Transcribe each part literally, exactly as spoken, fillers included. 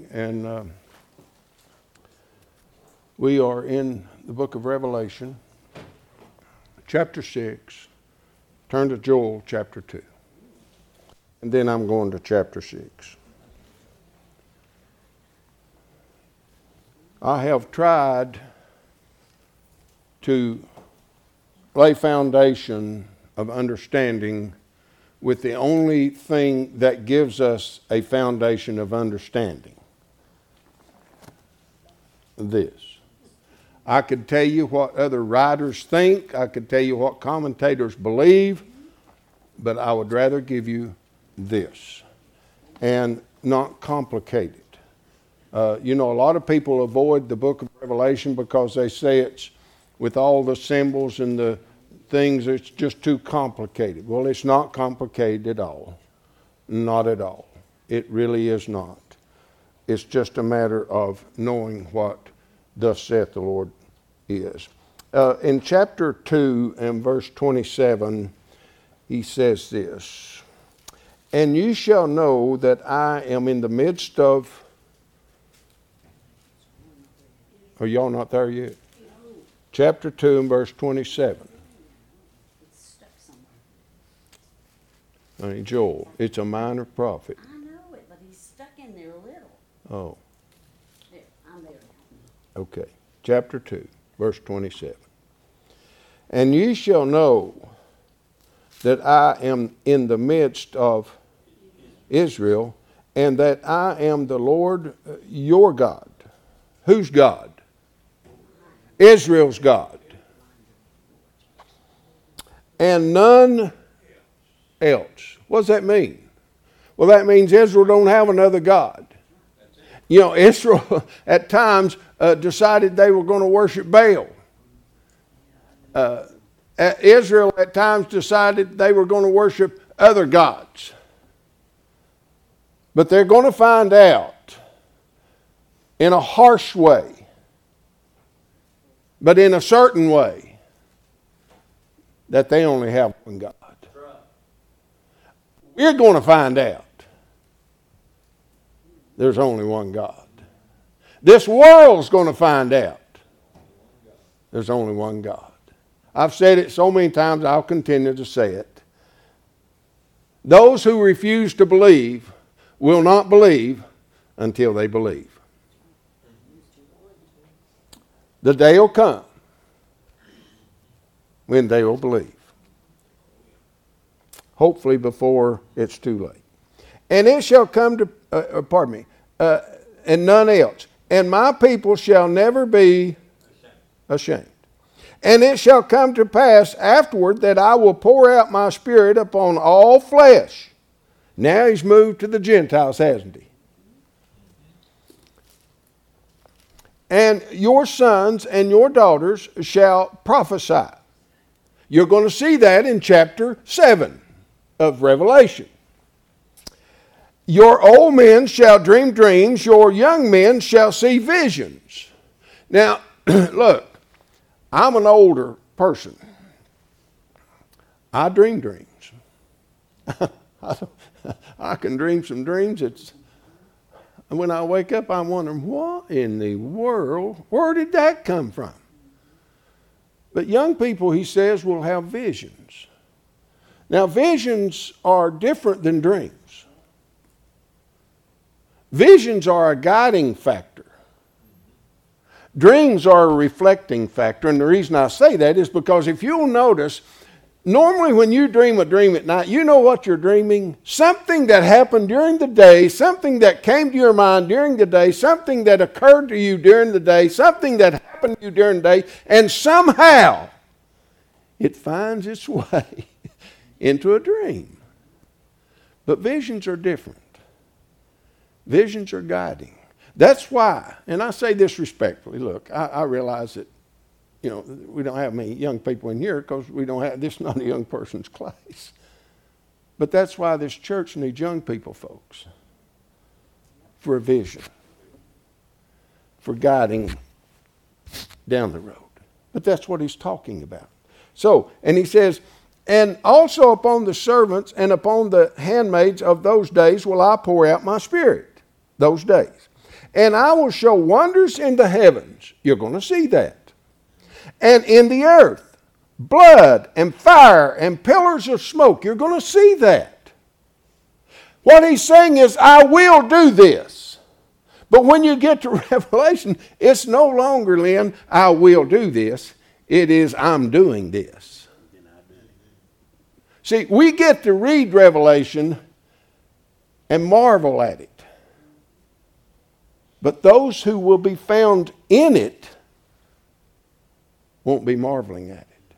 and uh, we are in the book of Revelation, chapter six. Turn to Joel chapter two. And then I'm going to chapter six. I have tried to lay foundation of understanding with the only thing that gives us a foundation of understanding. This. I could tell you what other writers think. I could tell you what commentators believe. But I would rather give you this and not complicate it. Uh, you know, a lot of people avoid the book of Revelation because they say it's with all the symbols and the things, it's just too complicated. Well, it's not complicated at all. Not at all. It really is not. It's just a matter of knowing what thus saith the Lord is. Uh, in chapter two and verse twenty-seven, he says this, "And you shall know that I am in the midst of..." Are y'all not there yet? Chapter two and verse twenty-seven. I mean, Joel, it's a minor prophet. I know it, but he's stuck in there a little. Oh. There, I'm there. Okay. Chapter two, verse twenty-seven. "And ye shall know that I am in the midst of Israel, and that I am the Lord your God." Whose God? Israel's God. "And none else." What does that mean? Well, that means Israel don't have another God. You know, Israel at times uh, decided they were going to worship Baal. Uh, Israel at times decided they were going to worship other gods. But they're going to find out in a harsh way, but in a certain way, that they only have one God. We're going to find out there's only one God. This world's going to find out there's only one God. I've said it so many times, I'll continue to say it. Those who refuse to believe will not believe until they believe. The day will come when they will believe. Hopefully before it's too late. "And it shall come to, uh, pardon me, uh, and none else. And my people shall never be ashamed. And it shall come to pass afterward that I will pour out my spirit upon all flesh." Now he's moved to the Gentiles, hasn't he? "And your sons and your daughters shall prophesy." You're going to see that in chapter seven of Revelation. "Your old men shall dream dreams, your young men shall see visions." Now, look, I'm an older person. I dream dreams. I, I can dream some dreams. It's, and when I wake up, I'm wondering, what in the world, where did that come from? But young people, he says, will have visions. Now, visions are different than dreams. Visions are a guiding factor. Dreams are a reflecting factor. And the reason I say that is because if you'll notice, normally when you dream a dream at night, you know what you're dreaming? Something that happened during the day, something that came to your mind during the day, something that occurred to you during the day, something that happened to you during the day, and somehow it finds its way into a dream. But visions are different. Visions are guiding. That's why, and I say this respectfully, look, I, I realize that, you know, we don't have many young people in here because we don't have, this is not a young person's class. But that's why this church needs young people, folks, for a vision, for guiding down the road. But that's what he's talking about. So, and he says, "And also upon the servants and upon the handmaids of those days will I pour out my spirit." Those days. And I will show wonders in the heavens. You're going to see that. And in the earth, blood and fire and pillars of smoke. You're going to see that. What he's saying is, I will do this. But when you get to Revelation, it's no longer, Lynn, I will do this. It is, I'm doing this. See, we get to read Revelation and marvel at it. But those who will be found in it won't be marveling at it.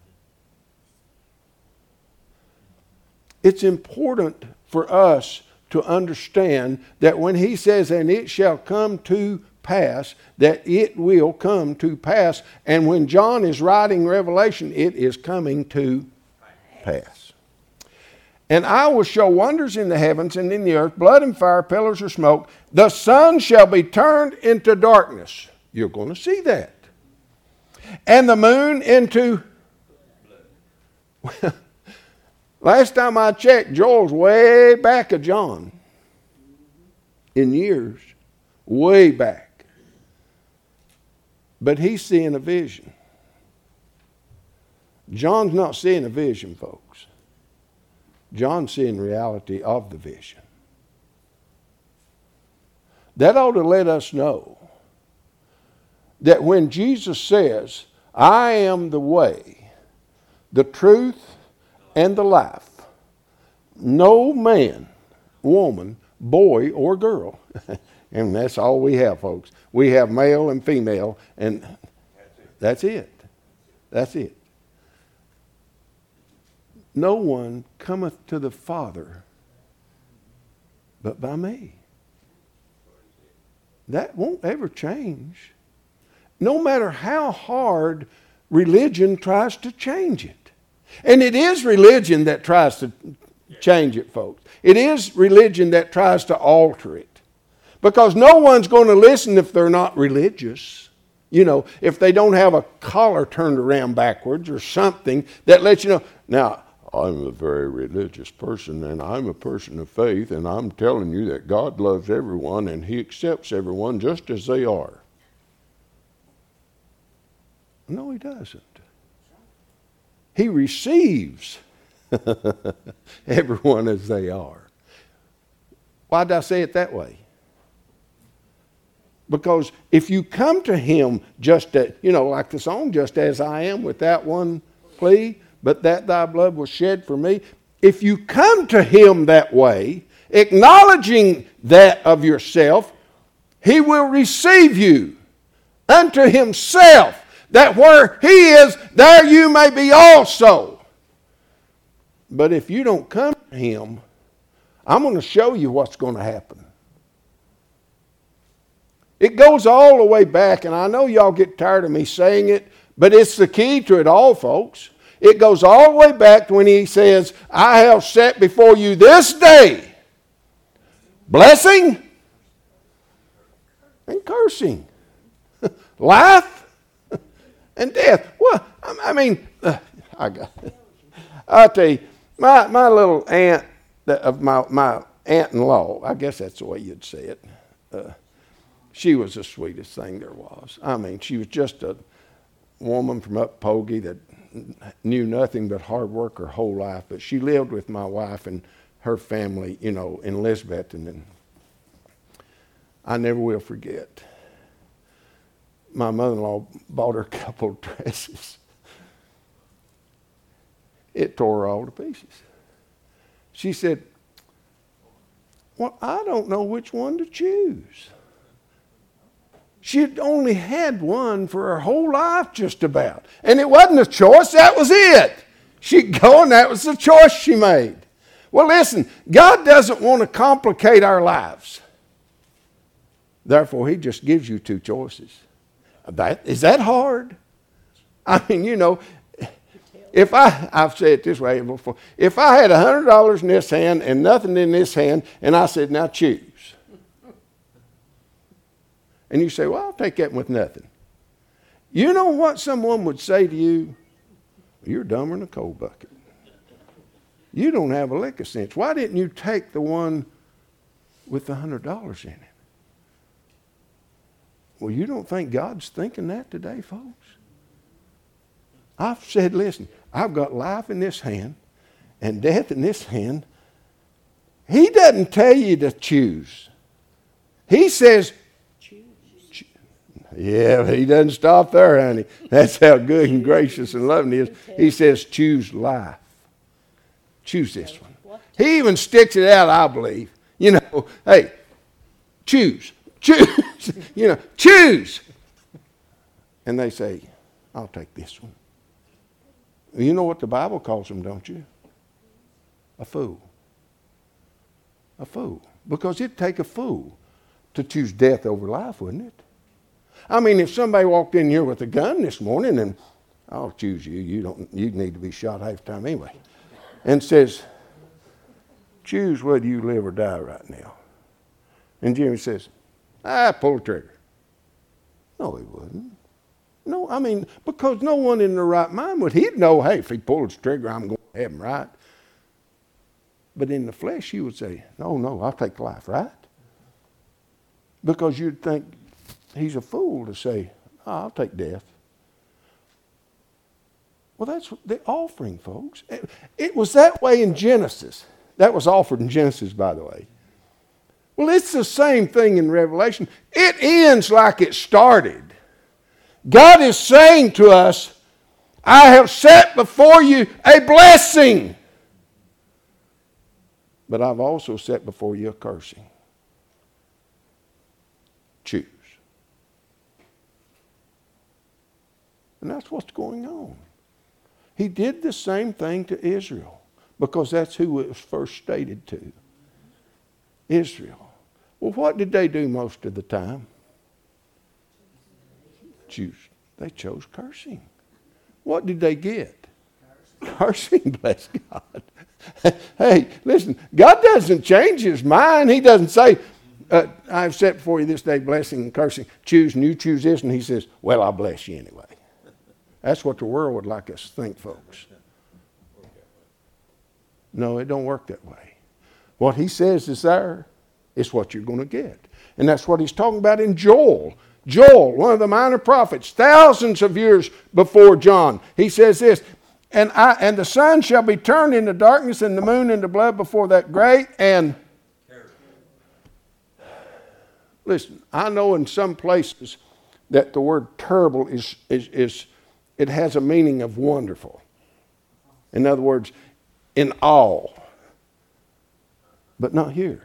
It's important for us to understand that when he says, and it shall come to pass, that it will come to pass. And when John is writing Revelation, it is coming to pass. And I will show wonders in the heavens and in the earth, blood and fire, pillars of smoke. The sun shall be turned into darkness. You're going to see that. And the moon into... Last time I checked, Joel's way back of John. In years. Way back. But he's seeing a vision. John's not seeing a vision, folks. John's seeing reality of the vision. That ought to let us know that when Jesus says, I am the way, the truth, and the life, no man, woman, boy, or girl, and that's all we have, folks. We have male and female, and that's it. That's it. No one cometh to the Father but by me. That won't ever change. No matter how hard religion tries to change it. And it is religion that tries to change it, folks. It is religion that tries to alter it. Because no one's going to listen if they're not religious. You know, if they don't have a collar turned around backwards or something that lets you know. Now, I'm a very religious person, and I'm a person of faith, and I'm telling you that God loves everyone, and he accepts everyone just as they are. No, he doesn't. He receives everyone as they are. Why did I say it that way? Because if you come to him just, as, you know, like the song, just as I am, with that one plea, but that thy blood was shed for me. If you come to him that way, acknowledging that of yourself, he will receive you unto himself, that where he is, there you may be also. But if you don't come to him, I'm going to show you what's going to happen. It goes all the way back, and I know y'all get tired of me saying it, but it's the key to it all, folks. It goes all the way back to when he says, I have set before you this day blessing and cursing, life and death. Well, I mean, uh, I got, I'll tell you, my, my little aunt, of my, my aunt-in-law, I guess that's the way you'd say it, uh, she was the sweetest thing there was. I mean, she was just a woman from up Pogie that knew nothing but hard work her whole life, but she lived with my wife and her family, you know, in Elizabeth, and, and I never will forget. My mother-in-law bought her a couple of dresses. It tore her all to pieces. She said, well, I don't know which one to choose. She had only had one for her whole life just about. And it wasn't a choice, that was it. She'd go and that was the choice she made. Well, listen, God doesn't want to complicate our lives. Therefore, he just gives you two choices. That, is that hard? I mean, you know, if I, I've said it this way before, if I had one hundred dollars in this hand and nothing in this hand, and I said, now choose. And you say, well, I'll take that with nothing. You know what someone would say to you? You're dumber than a coal bucket. You don't have a lick of sense. Why didn't you take the one with the one hundred dollars in it? Well, you don't think God's thinking that today, folks? I've said, listen, I've got life in this hand and death in this hand. He doesn't tell you to choose. He says, choose. Yeah, he doesn't stop there, honey. That's how good and gracious and loving he is. He says, choose life. Choose this one. He even sticks it out, I believe. You know, hey, choose. Choose. You know, choose. And they say, I'll take this one. You know what the Bible calls them, don't you? A fool. A fool. Because it'd take a fool to choose death over life, wouldn't it? I mean, if somebody walked in here with a gun this morning and I'll choose you, you don't you need to be shot half the time anyway, and says, choose whether you live or die right now. And Jimmy says, ah, pull the trigger. No, he wouldn't. No, I mean, because no one in their right mind would. He'd know, hey, if he pulls the trigger, I'm going to heaven, right? But in the flesh, you would say, no, no, I'll take life, right? Because you'd think he's a fool to say, oh, I'll take death. Well, that's the offering, folks. It, it was that way in Genesis. That was offered in Genesis, by the way. Well, it's the same thing in Revelation. It ends like it started. God is saying to us, I have set before you a blessing, but I've also set before you a cursing. Choose. And that's what's going on. He did the same thing to Israel because that's who it was first stated to. Israel. Well, what did they do most of the time? Choose. They chose cursing. What did they get? Cursing, bless God. Hey, listen, God doesn't change his mind. He doesn't say, uh, I've set before you this day blessing and cursing. Choose, and you choose this. And he says, well, I'll bless you anyway. That's what the world would like us to think, folks. No, it don't work that way. What he says is there is what you're going to get. And that's what he's talking about in Joel. Joel, one of the minor prophets, thousands of years before John. He says this, and I and the sun shall be turned into darkness and the moon into blood before that great and... Listen, I know in some places that the word terrible is, is, is it has a meaning of wonderful. In other words, in awe. But not here.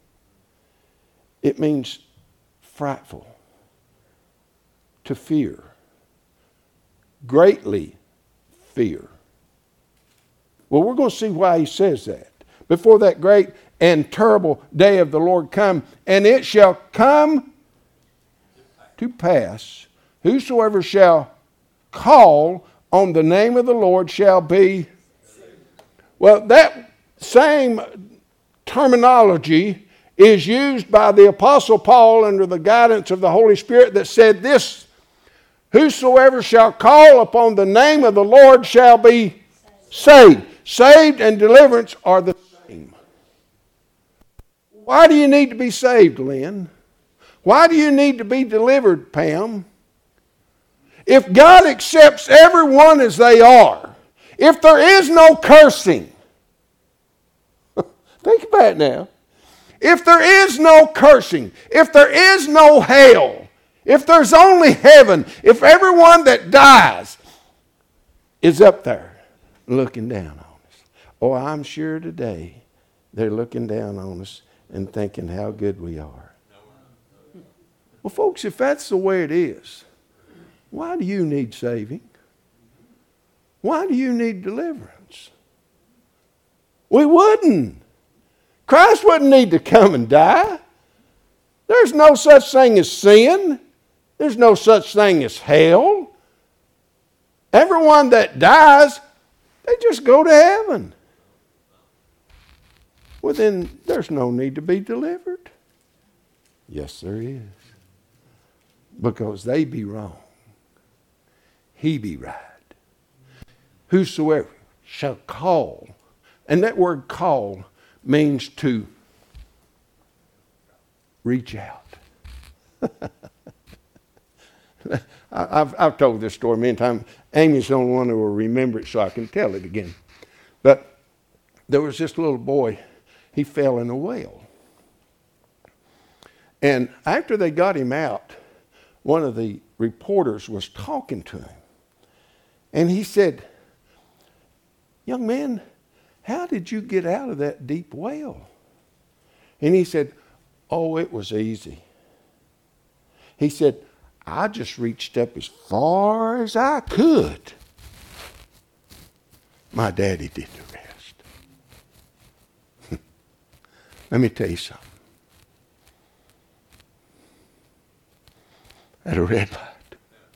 It means frightful. To fear. Greatly fear. Well, we're going to see why he says that. Before that great and terrible day of the Lord come, and it shall come to pass, whosoever shall call on the name of the Lord shall be. Well, that same terminology is used by the Apostle Paul under the guidance of the Holy Spirit that said this, whosoever shall call upon the name of the Lord shall be saved. Saved and deliverance are the same. Why do you need to be saved, Lynn? Why do you need to be delivered, Pam? If God accepts everyone as they are, if there is no cursing, think about it now. If there is no cursing, if there is no hell, if there's only heaven, if everyone that dies is up there looking down on us. Oh, I'm sure today they're looking down on us and thinking how good we are. Well, folks, if that's the way it is, why do you need saving? Why do you need deliverance? We wouldn't. Christ wouldn't need to come and die. There's no such thing as sin. There's no such thing as hell. Everyone that dies, they just go to heaven. Well, then there's no need to be delivered. Yes, there is. Because they be wrong. He be right. Whosoever shall call. And that word call means to reach out. I, I've, I've told this story many times. Amy's the only one who will remember it, so I can tell it again. But there was this little boy. He fell in a well. And after they got him out, one of the reporters was talking to him. And he said, "Young man, how did you get out of that deep well?" And he said, "Oh, it was easy." He said, "I just reached up as far as I could. My daddy did the rest." Let me tell you something. At a red light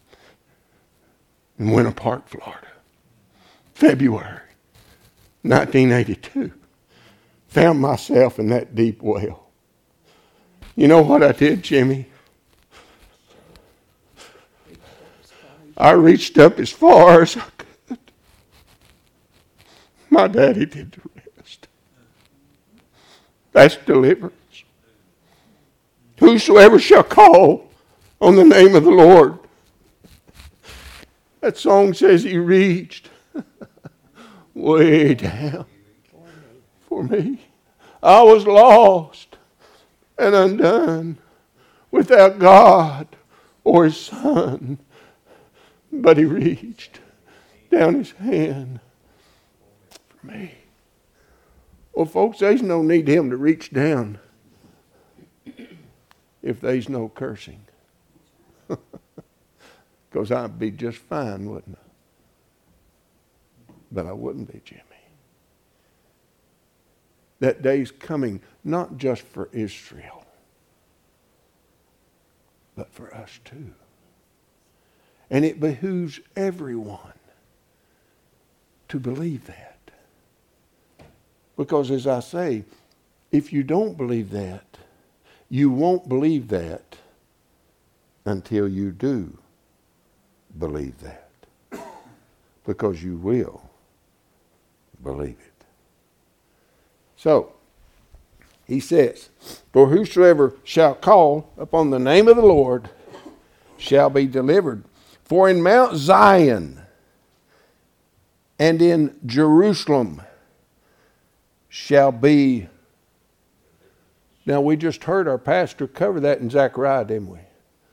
in Winter Park, Florida, February nineteen eighty-two, found myself in that deep well. You know what I did, Jimmy? I reached up as far as I could. My daddy did the rest. That's deliverance. Whosoever shall call on the name of the Lord. That song says he reached way down for me. I was lost and undone without God or his Son. But he reached down his hand for me. Well, folks, there's no need him to reach down if there's no cursing. Because I'd be just fine, wouldn't I? But I wouldn't be, Jimmy. That day's coming not just for Israel, but for us too. And it behooves everyone to believe that. Because as I say, if you don't believe that, you won't believe that until you do believe that. Because you will believe it. So, he says, "For whosoever shall call upon the name of the Lord shall be delivered. For in Mount Zion and in Jerusalem shall be..." Now, we just heard our pastor cover that in Zechariah, didn't we?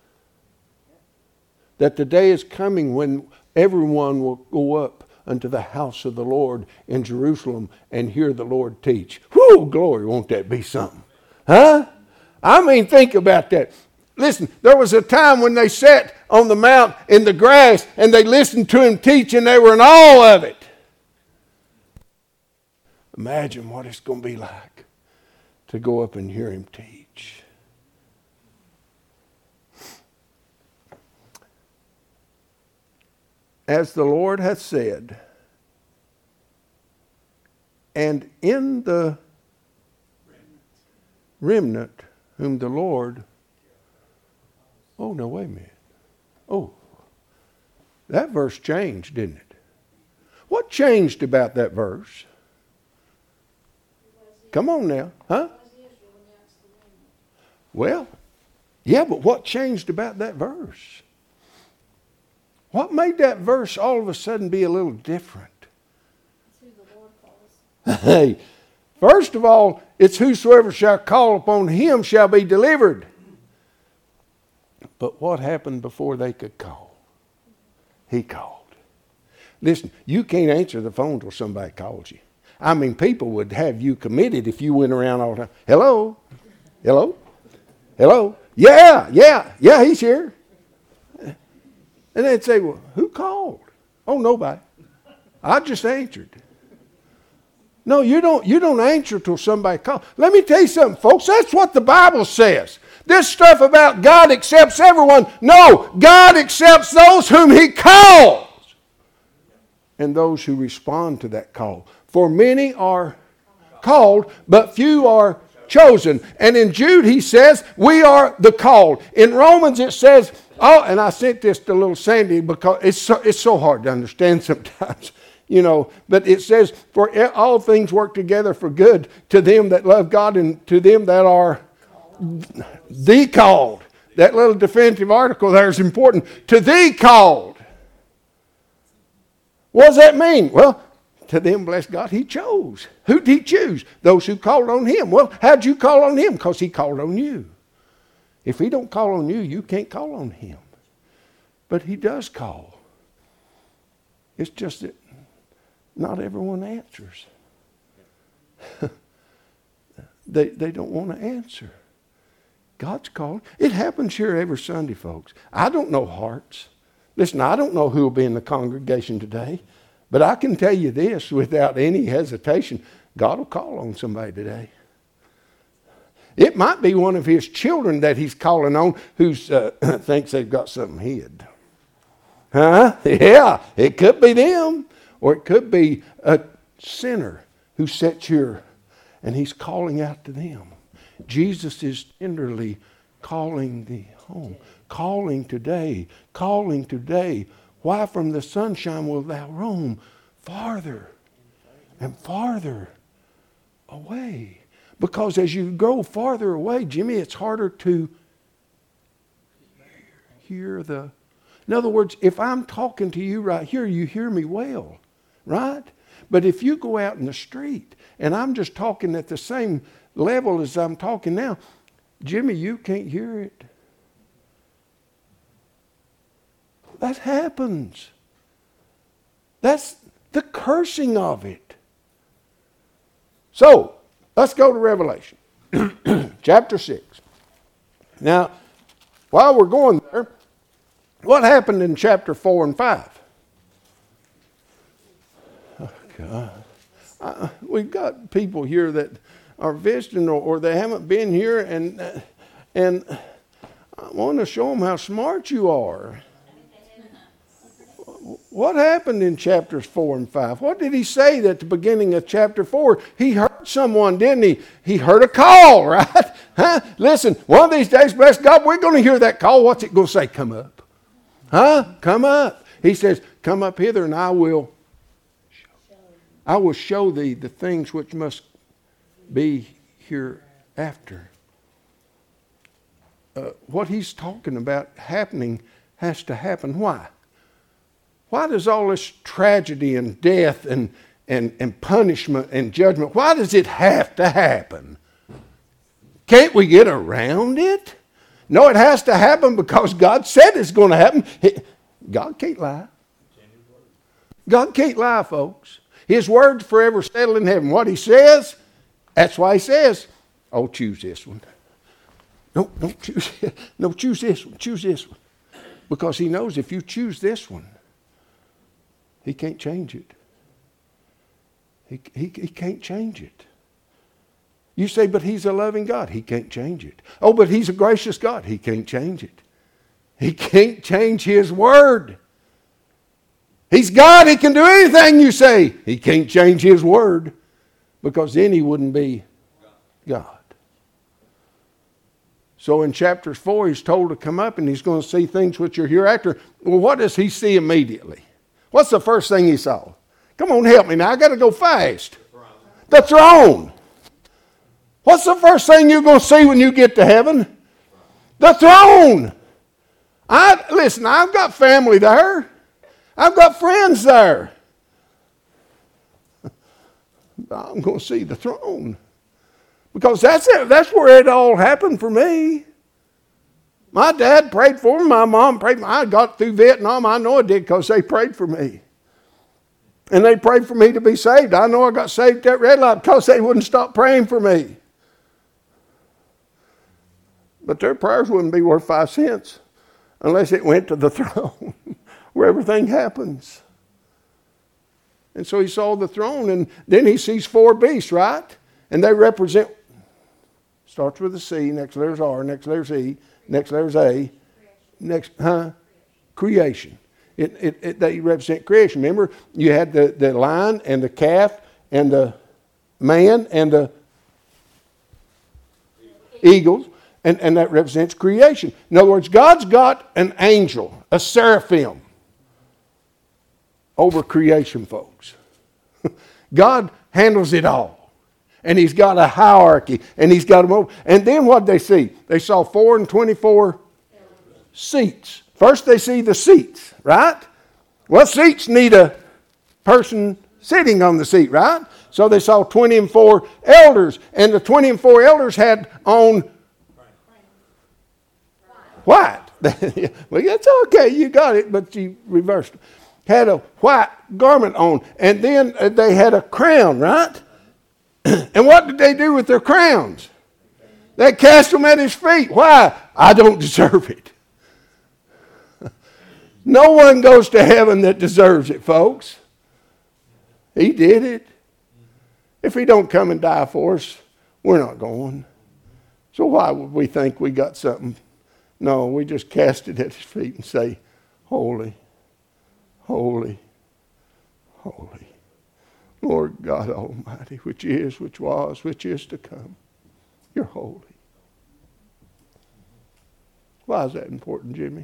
That the day is coming when everyone will go up unto the house of the Lord in Jerusalem and hear the Lord teach. Whew, glory, won't that be something? Huh? I mean, think about that. Listen, there was a time when they sat on the mount in the grass and they listened to him teach and they were in awe of it. Imagine what it's going to be like to go up and hear him teach. As the Lord hath said, and in the remnant whom the Lord... Oh, no, wait a minute. Oh, that verse changed, didn't it? What changed about that verse? Come on now, huh? Well, yeah, but what changed about that verse? What made that verse all of a sudden be a little different? It's who the Lord calls. Hey, first of all, it's whosoever shall call upon him shall be delivered. But what happened before they could call? He called. Listen, you can't answer the phone till somebody calls you. I mean, people would have you committed if you went around all the time. Hello? Hello? Hello? Yeah, yeah, yeah, he's here. And they'd say, well, who called? Oh, nobody. I just answered. No, you don't, you don't answer till somebody calls. Let me tell you something, folks. That's what the Bible says. This stuff about God accepts everyone. No, God accepts those whom he calls. And those who respond to that call. For many are called, but few are chosen. And in Jude he says, we are the called. In Romans it says, oh, and I sent this to little Sandy because it's so, it's so hard to understand sometimes. You know, but it says, for all things work together for good to them that love God and to them that are the called. that little definitive article there is important. To thee called. What does that mean? Well, to them, bless God, he chose. Who did he choose? Those who called on him. Well, how'd you call on him? Because he called on you. If he don't call on you, you can't call on him. But he does call. It's just that not everyone answers. they, they don't want to answer. God's calling. It happens here every Sunday, folks. I don't know hearts. Listen, I don't know who will be in the congregation today. But I can tell you this without any hesitation. God will call on somebody today. It might be one of his children that he's calling on who uh, thinks they've got something hid. Huh? Yeah, it could be them. Or it could be a sinner who sits here and he's calling out to them. Jesus is tenderly calling thee home. Calling today. Calling today. Why from the sunshine will thou roam farther and farther away? Because as you go farther away, Jimmy, it's harder to hear the... In other words, if I'm talking to you right here, you hear me well, right? But if you go out in the street and I'm just talking at the same level as I'm talking now, Jimmy, you can't hear it. That happens. That's the cursing of it. So, let's go to Revelation. Chapter six. Now, while we're going there, what happened in chapter four and five? Oh, God. Uh, we've got people here that are visiting or, or they haven't been here, and, uh, and I want to show them how smart you are. What happened in chapters four and five? What did he say at the beginning of chapter four? He heard someone, didn't he? He heard a call, right? Huh? Listen, one of these days, bless God, we're going to hear that call. What's it going to say? Come up. Huh? Come up. He says, come up hither and I will, I will show thee the things which must be hereafter. Uh, what he's talking about happening has to happen. Why? Why does all this tragedy and death and, and, and punishment and judgment, why does it have to happen? Can't we get around it? No, it has to happen because God said it's going to happen. God can't lie. God can't lie, folks. His word's forever settled in heaven. What he says, that's why he says, oh, choose this one. No, don't choose it. No, choose this one. Choose this one. Because he knows if you choose this one, he can't change it. He, he, he can't change it. You say, but he's a loving God. He can't change it. Oh, but he's a gracious God. He can't change it. He can't change his word. He's God. He can do anything you say. He can't change his word because then he wouldn't be God. So in chapter four, he's told to come up and he's going to see things which are hereafter. Well, what does he see immediately? What's the first thing he saw? Come on, help me now. I got to go fast. The throne. What's the first thing you're going to see when you get to heaven? The throne. I listen, I've got family there. I've got friends there. I'm going to see the throne. Because that's it. That's where it all happened for me. My dad prayed for me. My mom prayed for me. I got through Vietnam. I know I did because they prayed for me. And they prayed for me to be saved. I know I got saved at that red light because they wouldn't stop praying for me. But their prayers wouldn't be worth five cents unless it went to the throne where everything happens. And so he saw the throne, and then he sees four beasts, right? And they represent, starts with a C, next letter's R, next letter's E, next letter's A, next, huh? Creation. It, it, it, they represent creation. Remember, you had the, the lion and the calf and the man and the eagles, and, and that represents creation. In other words, God's got an angel, a seraphim, over creation, folks. God handles it all. And he's got a hierarchy, and he's got them over. And then what did they see? They saw four and twenty-four seats. First they see the seats, right? Well, seats need a person sitting on the seat, right? So they saw twenty and four elders, and the twenty and four elders had on white. Well, that's okay, you got it, but you reversed it. Had a white garment on, and then they had a crown, right? And what did they do with their crowns? They cast them at his feet. Why? I don't deserve it. No one goes to heaven that deserves it, folks. He did it. If he don't come and die for us, we're not going. So why would we think we got something? No, we just cast it at his feet and say, holy, holy, holy, Lord God Almighty, which is, which was, which is to come. You're holy. Why is that important, Jimmy?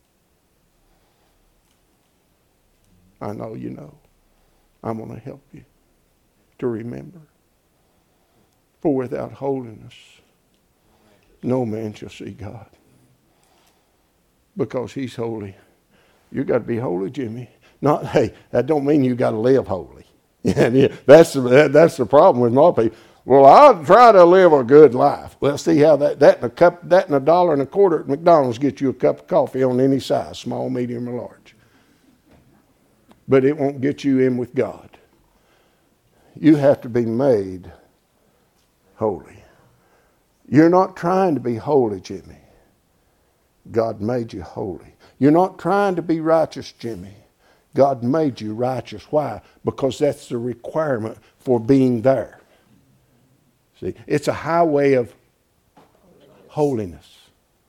I know you know. I'm going to help you to remember. For without holiness, no man shall see God. Because he's holy. You got to be holy, Jimmy. Not, hey, that don't mean you got to live holy. Yeah, that's the, that's the problem with most people. Well, I'll try to live a good life. Well, see how that that and a cup, that and a dollar and a quarter at McDonald's get you a cup of coffee on any size, small, medium, or large. But it won't get you in with God. You have to be made holy. You're not trying to be holy, Jimmy. God made you holy. You're not trying to be righteous, Jimmy. God made you righteous. Why? Because that's the requirement for being there. See, it's a highway of holiness.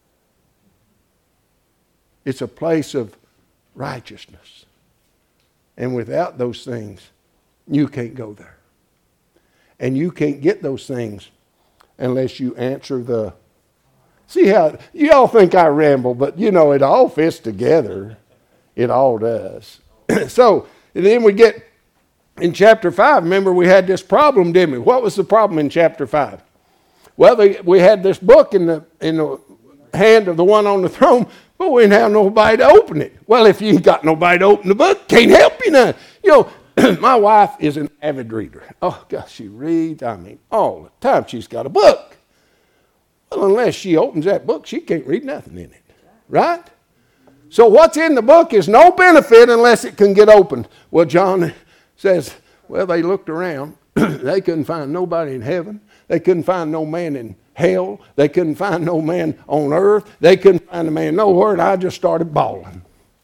It's a place of righteousness. And without those things, you can't go there. And you can't get those things unless you answer the... See how, you all think I ramble, but you know, it all fits together. It all does. So, and then we get in chapter five. Remember, we had this problem, didn't we? What was the problem in chapter five? Well, they, we had this book in the in the hand of the one on the throne, but we didn't have nobody to open it. Well, if you ain't got nobody to open the book, can't help you none. You know, my wife is an avid reader. Oh, gosh, she reads, I mean, all the time she's got a book. Well, unless she opens that book, she can't read nothing in it. Right? So what's in the book is no benefit unless it can get opened. Well, John says, well, they looked around. They couldn't find nobody in heaven. They couldn't find no man in hell. They couldn't find no man on earth. They couldn't find a man nowhere, and I just started bawling.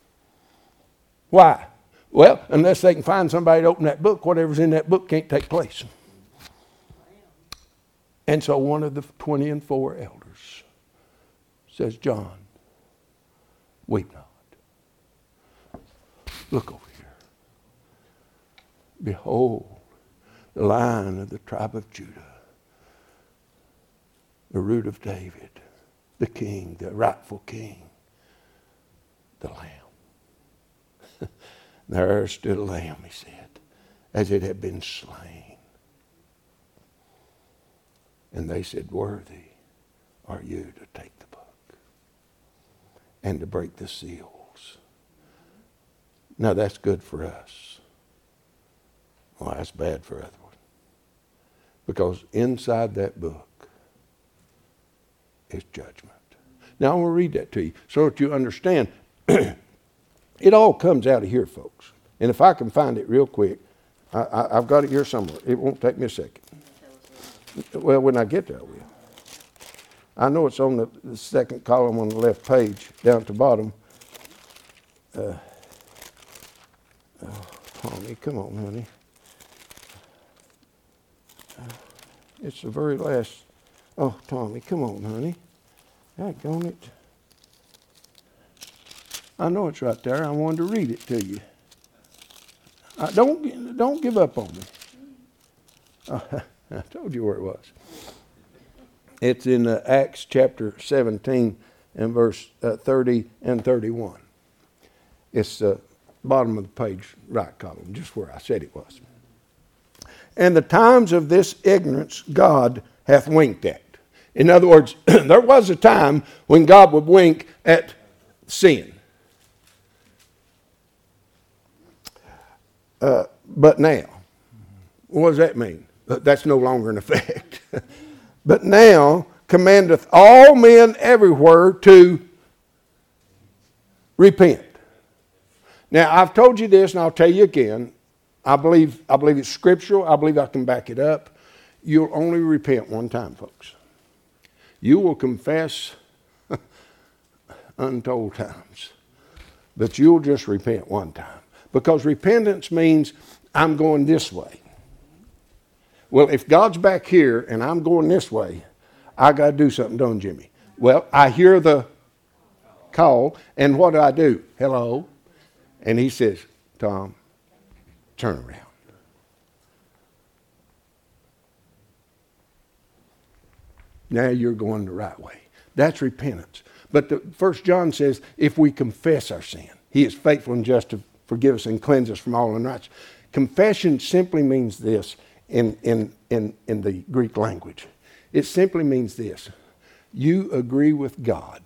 Why? Well, unless they can find somebody to open that book, whatever's in that book can't take place. And so one of the twenty and four elders says, John, weep not. Look over here. Behold, the Lion of the tribe of Judah, the root of David, the king, the rightful king, the lamb. There stood a lamb, he said, as it had been slain. And they said, worthy are you to take the book and to break the seals. Now that's good for us. Well, that's bad for other ones. Because inside that book is judgment. Now I want to read that to you so that you understand. It all comes out of here, folks. And if I can find it real quick, I, I, I've got it here somewhere. It won't take me a second. Well, when I get there, I will. I know it's on the, the second column on the left page, down at the bottom. Uh, oh, Tommy, come on, honey. Uh, it's the very last. Oh, Tommy, come on, honey. Daggone it. I know it's right there. I wanted to read it to you. I don't, don't give up on me. Uh, I told you where it was. It's in uh, Acts chapter seventeen and verse uh, thirty and thirty-one. It's the uh, bottom of the page, right column, just where I said it was. And the times of this ignorance God hath winked at. In other words, there was a time when God would wink at sin. Uh, but now, what does that mean? That's no longer in effect. But now commandeth all men everywhere to repent. Now, I've told you this, and I'll tell you again. I believe, I believe it's scriptural. I believe I can back it up. You'll only repent one time, folks. You will confess untold times. But you'll just repent one time. Because repentance means I'm going this way. Well, if God's back here and I'm going this way, I got to do something, don't Jimmy? Well, I hear the call, and what do I do? Hello? And he says, Tom, turn around. Now you're going the right way. That's repentance. But the First John says, if we confess our sin, he is faithful and just to forgive us and cleanse us from all unrighteousness. Confession simply means this in, in, in, in the Greek language. It simply means this. You agree with God.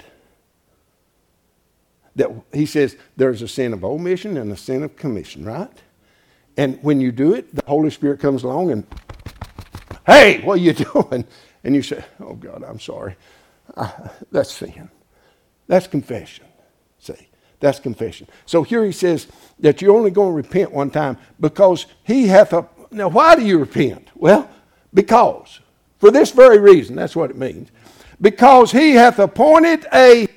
That he says there's a sin of omission and a sin of commission, right? And when you do it, the Holy Spirit comes along and, hey, what are you doing? And you say, oh, God, I'm sorry. Uh, that's sin. That's confession. See, that's confession. So here he says that you're only going to repent one time because he hath a... Now, why do you repent? Well, because. For this very reason. That's what it means. Because he hath appointed a...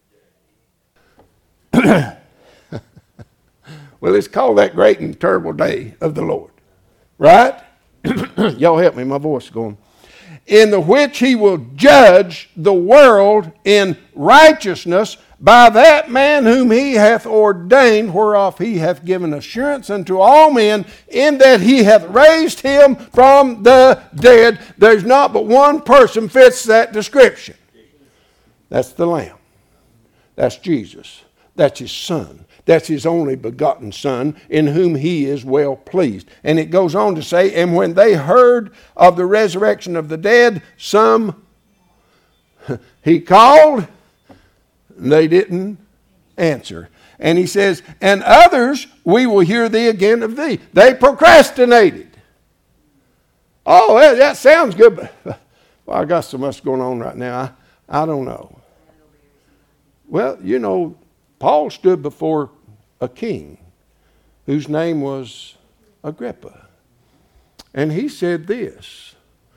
Well, it's called that great and terrible day of the Lord. Right? Y'all help me. My voice is going. In the which he will judge the world in righteousness by that man whom he hath ordained, whereof he hath given assurance unto all men, in that he hath raised him from the dead. There's not but one person fits that description. That's the Lamb. That's Jesus. That's his Son. That's his only begotten Son, in whom he is well pleased. And it goes on to say, and when they heard of the resurrection of the dead, some he called, and they didn't answer. And he says, and others we will hear thee again of thee. They procrastinated. Oh, that, that sounds good, but well, I got so much going on right now. I, I don't know. Well, you know, Paul stood before a king whose name was Agrippa. And he said this,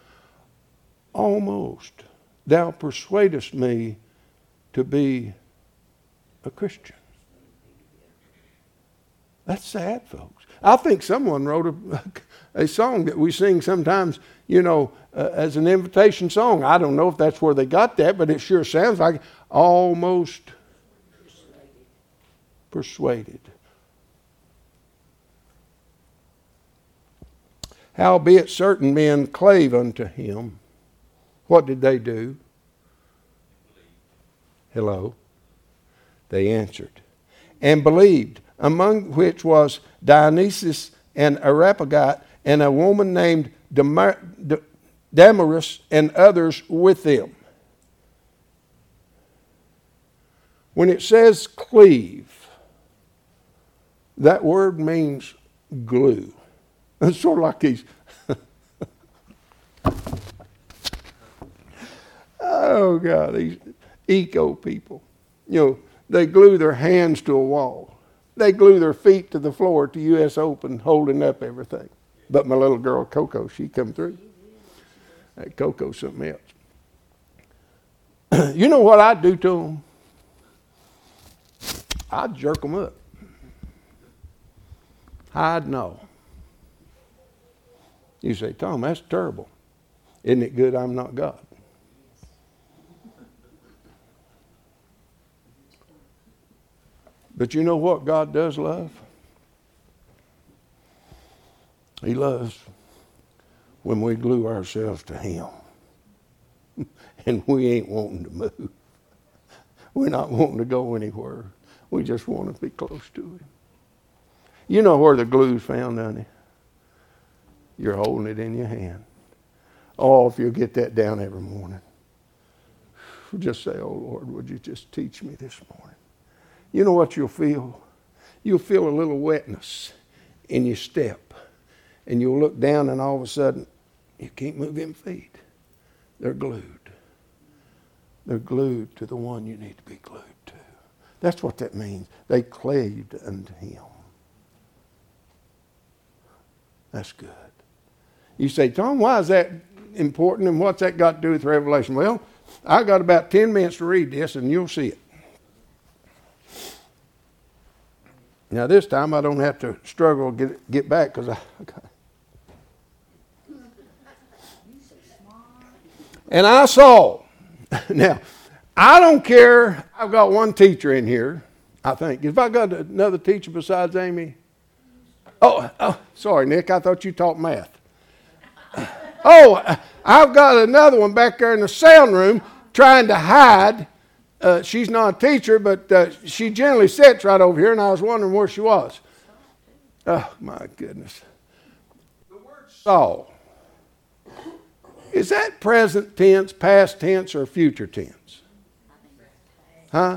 almost thou persuadest me to be a Christian. That's sad, folks. I think someone wrote a, a song that we sing sometimes, you know, uh, as an invitation song. I don't know if that's where they got that, but it sure sounds like almost persuaded. Howbeit certain men clave unto him. What did they do? Hello. They answered. And believed, among which was Dionysius and Areopagite, and a woman named Damar- Damaris, and others with them. When it says cleave, that word means glue. It's sort of like these. Oh, God, these eco people. You know, they glue their hands to a wall. They glue their feet to the floor at the U S Open, holding up everything. But my little girl, Coco, she come through. That Coco's something else. You know what I'd do to them? I'd jerk them up. I'd know. You say, Tom, that's terrible. Isn't it good I'm not God? But you know what God does love? He loves when we glue ourselves to him. And we ain't wanting to move. We're not wanting to go anywhere. We just want to be close to him. You know where the glue's found, honey? You're holding it in your hand. Oh, if you'll get that down every morning. Just say, oh, Lord, would you just teach me this morning? you know what you'll feel? You'll feel a little wetness in your step. And you'll look down and all of a sudden, you can't move them feet. They're glued. They're glued to the one you need to be glued to. That's what that means. They claved unto him. That's good. You say, Tom, why is that important and what's that got to do with Revelation? Well, I got about ten minutes to read this and you'll see it. Now this time I don't have to struggle to get, get back because I got... And I saw. Now, I don't care. I've got one teacher in here, I think. If I got another teacher besides Amy? Oh, oh, sorry, Nick. I thought you taught math. Oh, I've got another one back there in the sound room trying to hide. Uh, she's not a teacher, but uh, she generally sits right over here, and I was wondering where she was. Oh, my goodness. The word saw. Is that present tense, past tense, or future tense? Huh?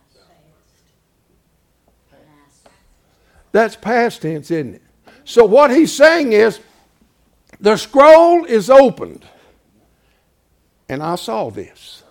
That's past tense, isn't it? So what he's saying is, the scroll is opened, and I saw this.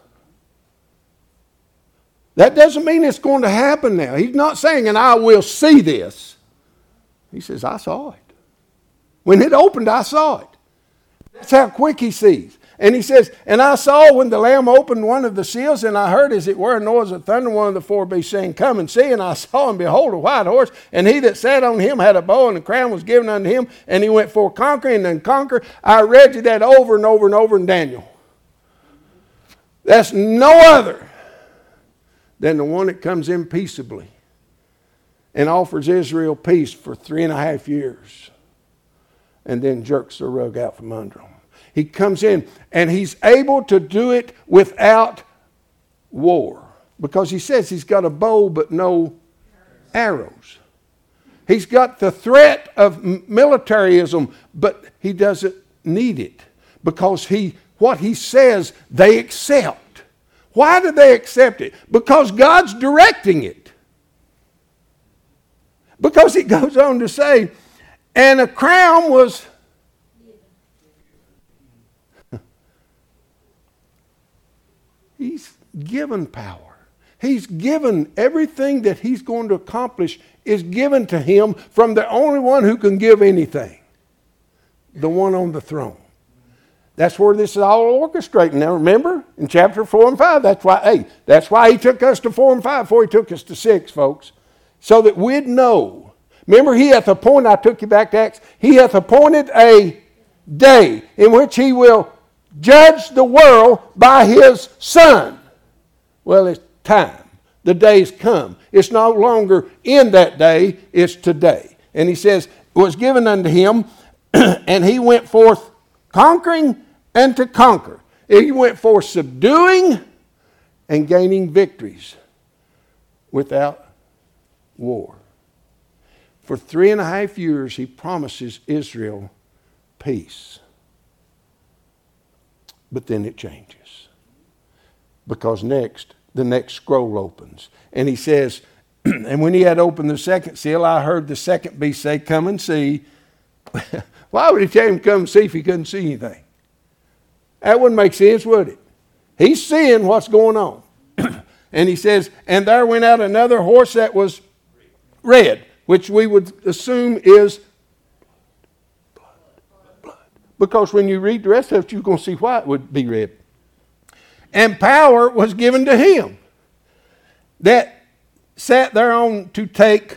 That doesn't mean it's going to happen now. He's not saying, and I will see this. He says, I saw it. When it opened, I saw it. That's how quick he sees. And he says, and I saw when the Lamb opened one of the seals, and I heard, as it were, a noise of thunder, one of the four beasts saying, come and see. And I saw, and behold, a white horse, and he that sat on him had a bow, and the crown was given unto him, and he went forth conquering and conquer. I read you that over and over and over in Daniel. That's no other than the one that comes in peaceably and offers Israel peace for three and a half years. And then jerks the rug out from under them. He comes in and he's able to do it without war. Because he says he's got a bow but no arrows. He's got the threat of militarism, but he doesn't need it. Because he, what he says, they accept. Why do they accept it? Because God's directing it. Because it goes on to say, and a crown was he's given power. He's given everything that he's going to accomplish is given to him from the only one who can give anything. The one on the throne. That's where this is all orchestrating. Now remember, in chapter four and five, that's why, hey, that's why he took us to four and five before he took us to six, folks. So that we'd know. Remember, he hath appointed, I took you back to Acts, he hath appointed a day in which he will judge the world by his Son. Well, it's time. The day's come. It's no longer in that day, it's today. And he says, it was given unto him, and he went forth conquering and to conquer. He went forth subduing and gaining victories without war. For three and a half years, he promises Israel peace. But then it changes. Because next, the next scroll opens. And he says, and when he had opened the second seal, I heard the second beast say, come and see. Why would he tell him to come and see if he couldn't see anything? That wouldn't make sense, would it? He's seeing what's going on. And he says, and there went out another horse that was red, which we would assume is blood. blood. Because when you read the rest of it, you're going to see why it would be red. And power was given to him that sat there on to take.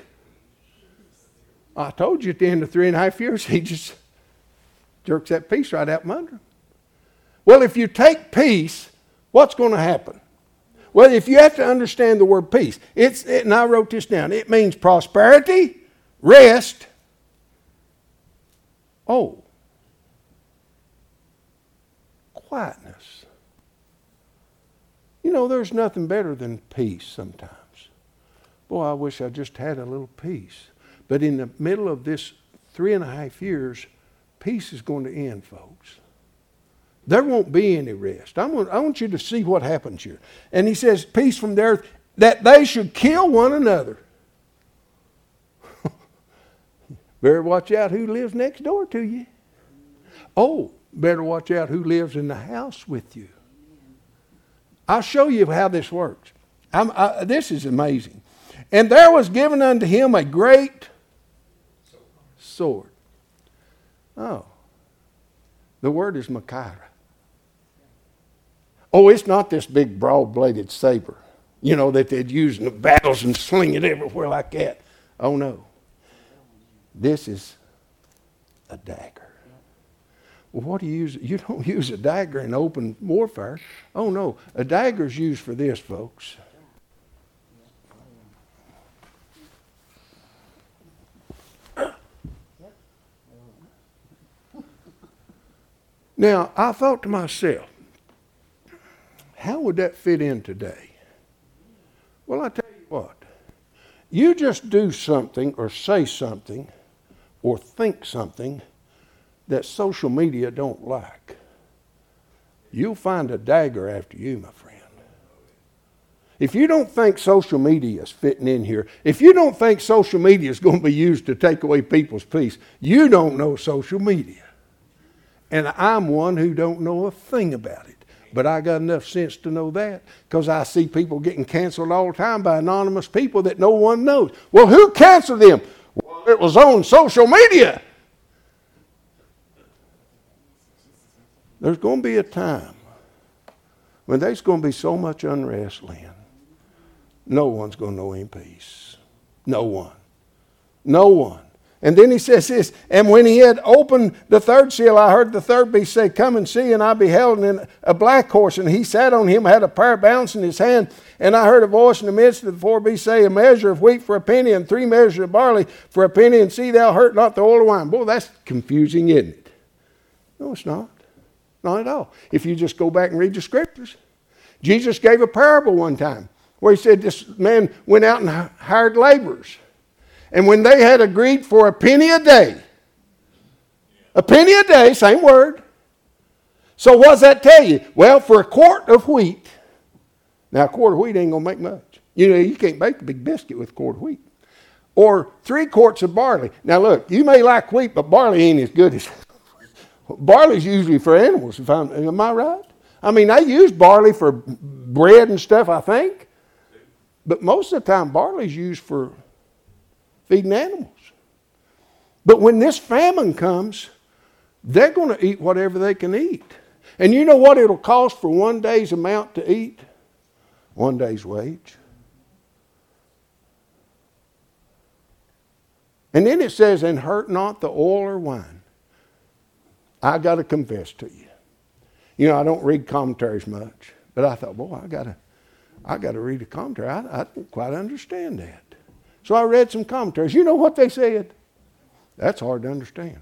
I told you at the end of three and a half years, he just jerks that peace right out from under him. Well, if you take peace, what's going to happen? Well, if you have to understand the word peace, it's it, and I wrote this down. It means prosperity, rest. Oh, quietness. You know, there's nothing better than peace sometimes. Boy, I wish I just had a little peace. But in the middle of this three and a half years, peace is going to end, folks. There won't be any rest. I want, I want you to see what happens here. And he says, peace from the earth that they should kill one another. Better watch out who lives next door to you. Oh, better watch out who lives in the house with you. I'll show you how this works. I'm, I, this is amazing. And there was given unto him a great sword. Oh, the word is Machaira. Oh, it's not this big broad-bladed saber, you know, that they'd use in the battles and sling it everywhere like that. Oh, no. This is a dagger. Well, what do you use? You don't use a dagger in open warfare. Oh, no. A dagger is used for this, folks. Now, I thought to myself, how would that fit in today? Well, I tell you what. You just do something or say something or think something that social media don't like. You'll find a dagger after you, my friend. If you don't think social media is fitting in here, if you don't think social media is going to be used to take away people's peace, you don't know social media. And I'm one who don't know a thing about it. But I got enough sense to know that because I see people getting canceled all the time by anonymous people that no one knows. Well, who canceled them? Well, it was on social media. There's going to be a time when there's going to be so much unrest, Lynn. No one's going to know in peace. No one. No one. And then he says this, and when he had opened the third seal, I heard the third beast say, come and see. And I beheld in a black horse, and he sat on him, had a pair of balance in his hand. And I heard a voice in the midst of the four beasts say, a measure of wheat for a penny, and three measures of barley for a penny, and see thou hurt not the oil of wine. Boy, that's confusing, isn't it? No, it's not. Not at all. If you just go back and read the scriptures. Jesus gave a parable one time where he said this man went out and hired laborers. And when they had agreed for a penny a day, a penny a day, same word. So what does that tell you? Well, for a quart of wheat, now a quart of wheat ain't going to make much. You know, you can't bake a big biscuit with a quart of wheat. Or three quarts of barley. Now look, you may like wheat, but barley ain't as good as... Barley's usually for animals, if I'm, am I right? I mean, they use barley for bread and stuff, I think. But most of the time, barley's used for feeding animals. But when this famine comes, they're going to eat whatever they can eat. And you know what it'll cost for one day's amount to eat? One day's wage. And then it says, and hurt not the oil or wine. I got to confess to you. You know, I don't read commentaries much. But I thought, boy, I got to I got to read a commentary. I, I don't quite understand that. So I read some commentaries. You know what they said? That's hard to understand.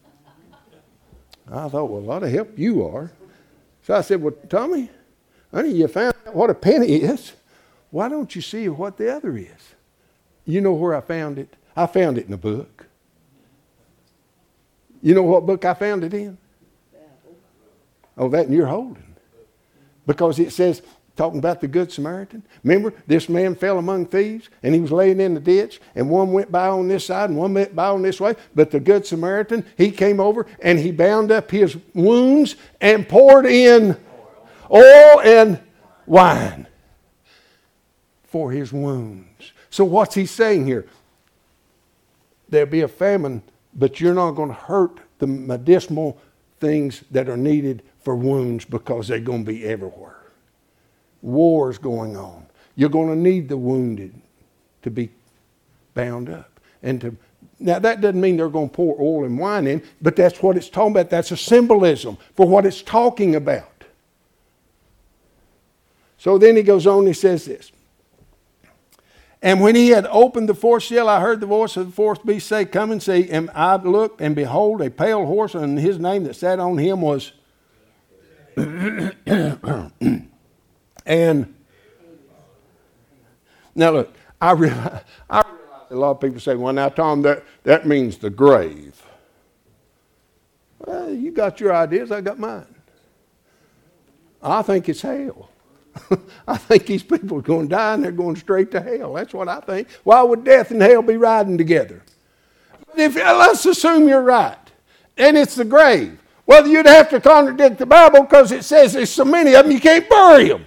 I thought, well, a lot of help you are. So I said, well, Tommy, honey, you found out what a penny is. Why don't you see what the other is? You know where I found it? I found it in a book. You know what book I found it in? Oh, that and you're holding. Because it says, talking about the Good Samaritan. Remember, this man fell among thieves, and he was laying in the ditch, and one went by on this side, and one went by on this way. But the Good Samaritan, he came over, and he bound up his wounds and poured in oil and wine for his wounds. So what's he saying here? There'll be a famine, but you're not going to hurt the medicinal things that are needed for wounds because they're going to be everywhere. Wars going on. You're going to need the wounded to be bound up. And to now that doesn't mean they're going to pour oil and wine in, but that's what it's talking about. That's a symbolism for what it's talking about. So then he goes on and he says this. And when he had opened the fourth seal, I heard the voice of the fourth beast say, come and see. And I looked, and behold, a pale horse, and his name that sat on him was... and... Now look, I realize, I realize a lot of people say, well, now, Tom, that, that means the grave. Well, you got your ideas, I got mine. I think it's hell. I think these people are going to die and they're going straight to hell. That's what I think. Why would death and hell be riding together? If, let's assume you're right, and it's the grave. Well, you'd have to contradict the Bible because it says there's so many of them you can't bury them.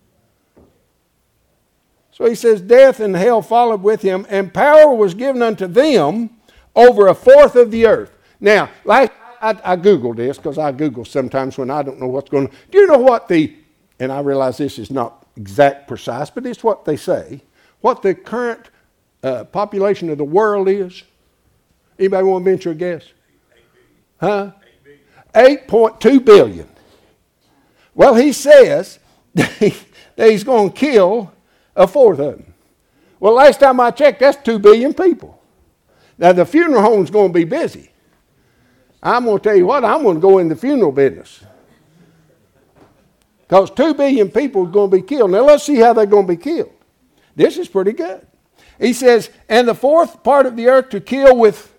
So he says, death and hell followed with him, and power was given unto them over a fourth of the earth. Now, like I, I Googled this because I Google sometimes when I don't know what's going on. Do you know what the, and I realize this is not exact precise, but it's what they say, what the current uh, population of the world is? Anybody want to venture a guess? Huh? eight point two billion. Well, he says that he's going to kill a fourth of them. Well, last time I checked, that's two billion people. Now, the funeral home's going to be busy. I'm going to tell you what, I'm going to go in the funeral business. Because two billion people are going to be killed. Now, let's see how they're going to be killed. This is pretty good. He says, and the fourth part of the earth to kill with...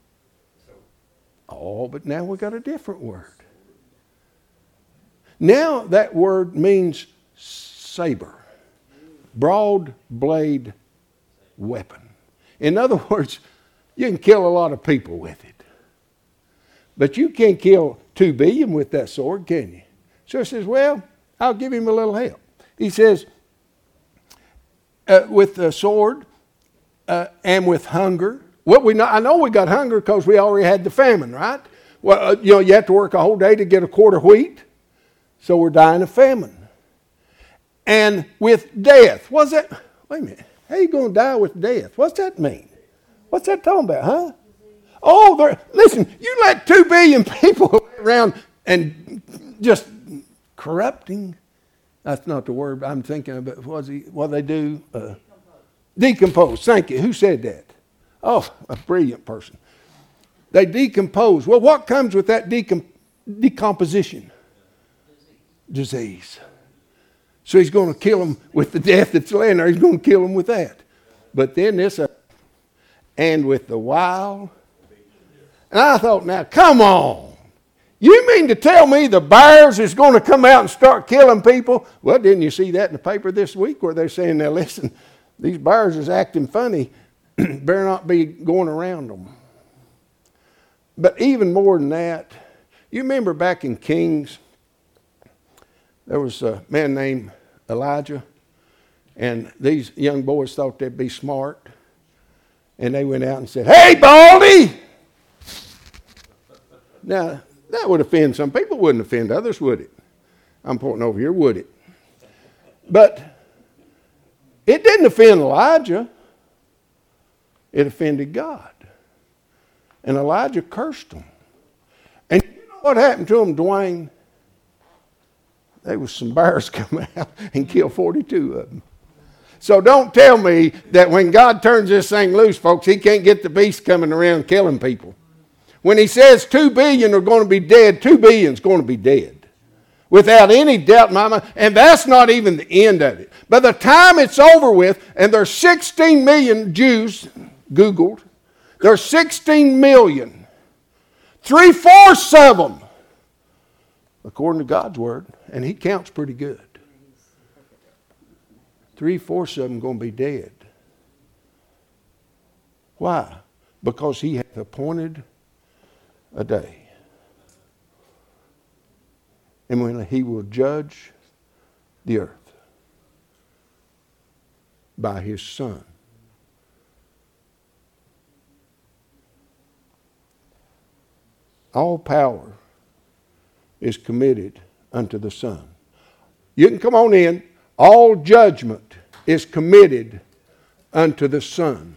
Oh, but now we got a different word. Now that word means saber. Broad blade weapon. In other words, you can kill a lot of people with it. But you can't kill two billion with that sword, can you? So he says, well, I'll give him a little help. He says, uh, with the sword uh, and with hunger. Well, we know, I know we got hunger because we already had the famine, right? Well, uh, you know, you have to work a whole day to get a quart of wheat. So we're dying of famine. And with death. What's that? Wait a minute. How are you going to die with death? What's that mean? What's that talking about, huh? Oh, listen, you let two billion people around and just corrupting. That's not the word I'm thinking of. What's he, what they do? Uh, decompose. Thank you. Who said that? Oh, a brilliant person. They decompose. Well, what comes with that decom- decomposition? Disease. So he's going to kill them with the death that's laying there. He's going to kill them with that. But then this, uh, and with the wild. And I thought, now, come on. You mean to tell me the bears is going to come out and start killing people? Well, didn't you see that in the paper this week where they're saying, now listen, these bears is acting funny. Better not be going around them. But even more than that, you remember back in Kings, there was a man named Elijah, and these young boys thought they'd be smart, and they went out and said, hey, Baldy! Now, that would offend some people, wouldn't offend others, would it? I'm pointing over here, would it? But it didn't offend Elijah. It offended God. And Elijah cursed them. And you know what happened to them, Dwayne? There was some bears come out and killed forty-two of them. So don't tell me that when God turns this thing loose, folks, he can't get the beast coming around killing people. When he says two billion are going to be dead, two billion is going to be dead. Without any doubt in my mind. And that's not even the end of it. By the time it's over with, and there's sixteen million Jews, Googled, there's sixteen million. Three-fourths of them, according to God's word, and he counts pretty good. Three-fourths of them going to be dead. Why? Because he hath appointed a day. And when he will judge the earth by his Son. All power is committed unto the Son. You can come on in. All judgment is committed unto the Son.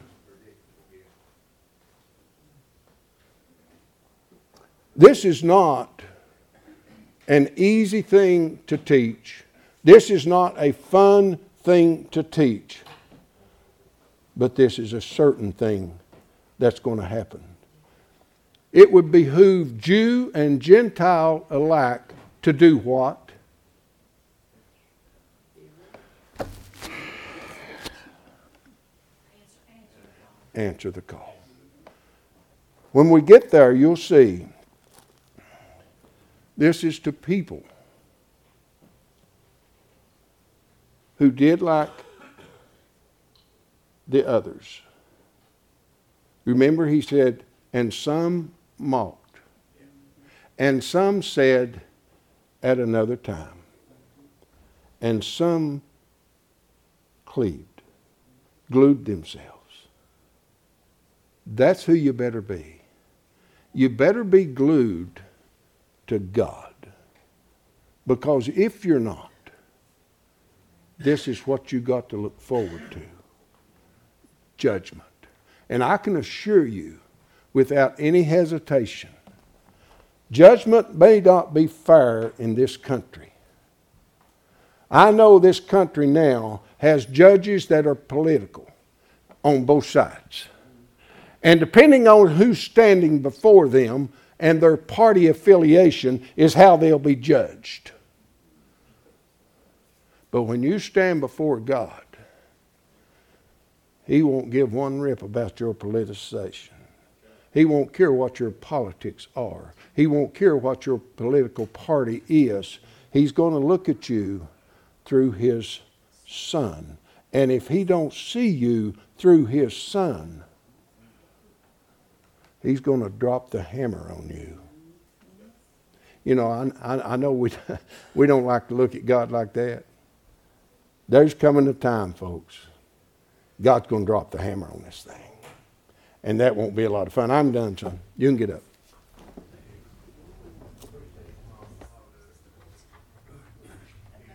This is not an easy thing to teach. This is not a fun thing to teach. But this is a certain thing that's going to happen. It would behoove Jew and Gentile alike to do what? Answer the call. When we get there, you'll see this is to people who did like the others. Remember, he said, and some mocked, and some said at another time, and some cleaved, glued themselves. That's who you better be. You better be glued to God. Because if you're not, this is what you got to look forward to. Judgment. And I can assure you, without any hesitation, judgment may not be fair in this country. I know this country now has judges that are political on both sides. And depending on who's standing before them and their party affiliation is how they'll be judged. But when you stand before God, He won't give one rip about your politicization. He won't care what your politics are. He won't care what your political party is. He's going to look at you through His Son. And if He don't see you through His Son, He's going to drop the hammer on you. You know, I, I, I know we, we don't like to look at God like that. There's coming a time, folks, God's going to drop the hammer on this thing. And that won't be a lot of fun. I'm done, son. You can get up.